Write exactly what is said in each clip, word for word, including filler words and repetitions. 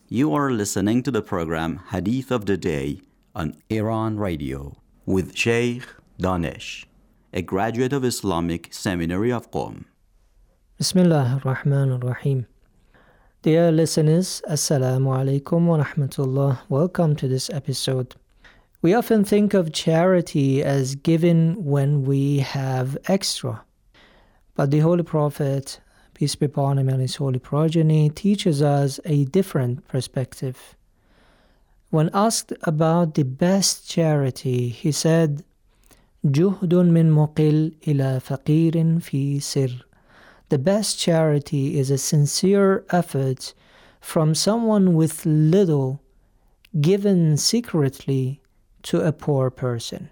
You are listening to the program Hadith of the Day on Iran Radio with Sheikh Danish, a graduate of Islamic Seminary of Qom. Bismillah ar-Rahman ar-Rahim. Dear listeners, Assalamu alaikum wa rahmatullah. Welcome to this episode. We often think of charity as given when we have extra. But the Holy Prophet, peace be upon him and his holy progeny, teaches us a different perspective. When asked about the best charity, he said, جُهْدٌ مِّن مُقِلْ إِلَى فَقِيرٍ فِي سِرٍ. The best charity is a sincere effort from someone with little given secretly to a poor person.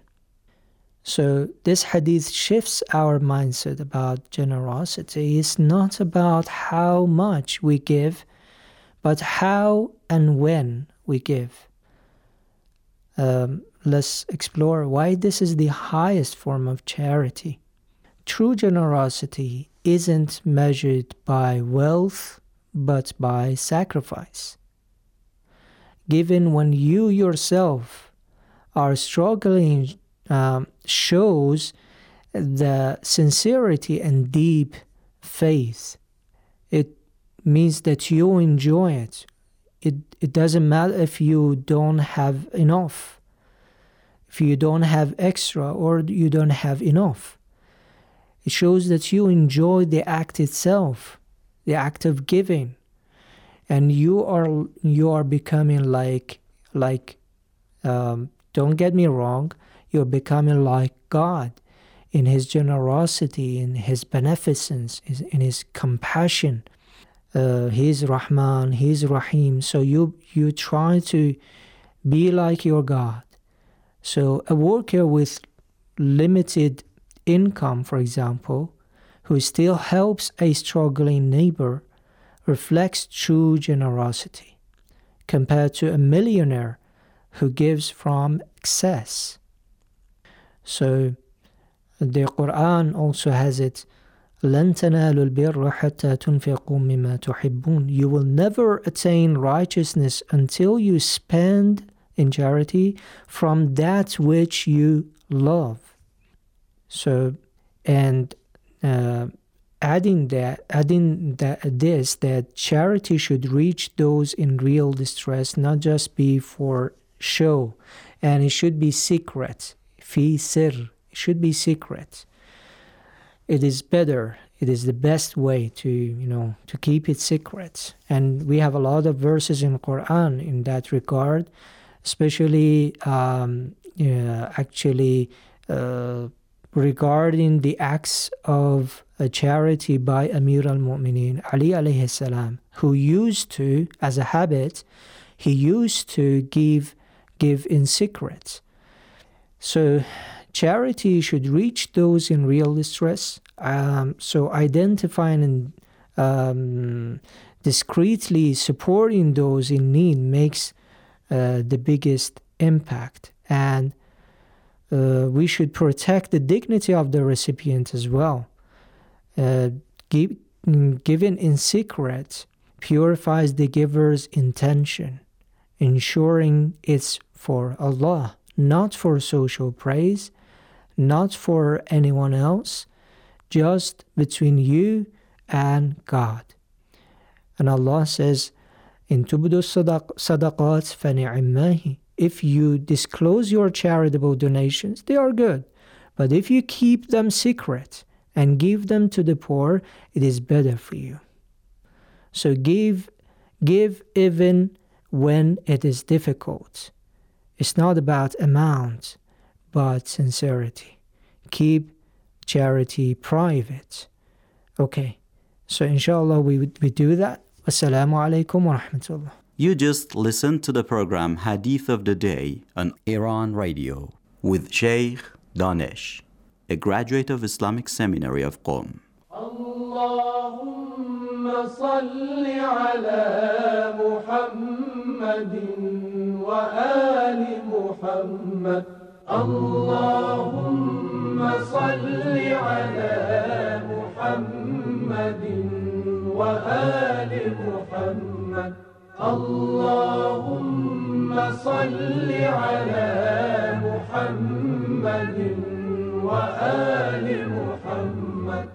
So this hadith shifts our mindset about generosity. It's not about how much we give, but how and when we give. Um, let's explore why this is the highest form of charity. True generosity isn't measured by wealth, but by sacrifice. Given when you yourself are struggling, um, shows the sincerity and deep faith. It means that you enjoy it. It it doesn't matter if you don't have enough, if you don't have extra or you don't have enough. It shows that you enjoy the act itself, the act of giving, and you are you are becoming like like. Um, don't get me wrong. You're becoming like God in His generosity, in His beneficence, in His compassion. Uh, he's Rahman, He's Rahim. So you you try to be like your God. So a worker with limited income, for example, who still helps a struggling neighbor, reflects true generosity compared to a millionaire who gives from excess. So the Quran also has it, لَن تَنَالُوا الْبِرَّ حَتَّى تُنْفِقُوا مِمَّا تُحِبُّونَ. You will never attain righteousness until you spend in charity from that which you love. So, and uh, adding that, adding that this, that charity should reach those in real distress, not just be for show, and it should be secret. Fi sir, it should be secret. It is better, it is the best way to, you know, to keep it secret. And we have a lot of verses in Quran in that regard, especially um, yeah, actually uh, regarding the acts of a charity by Amir al-Mu'mineen, Ali alayhi salam, who used to, as a habit, he used to give give in secret. So charity should reach those in real distress. Um, so identifying and um, discreetly supporting those in need makes uh, the biggest impact. And uh, we should protect the dignity of the recipient as well. Uh, give, given in secret purifies the giver's intention, ensuring it's for Allah, not for social praise, not for anyone else, just between you and God. And Allah says, إِن تُبْدُوا الصَّدَقَاتِ فَنِعِمَّهِ. If you disclose your charitable donations, they are good. But if you keep them secret and give them to the poor, it is better for you. So give, give even when it is difficult. It's not about amount, but sincerity. Keep charity private. Okay, so inshallah we, we do that. Assalamu alaikum wa rahmatullah. You just listened to the program Hadith of the Day on Iran Radio with Sheikh Danish, a graduate of Islamic Seminary of Qom. Allahumma salli ala Muhammadin wa ali Muhammad. Allahumma salli ala Muhammadin wa ali Muhammad. اللهم صل على محمد وآل محمد.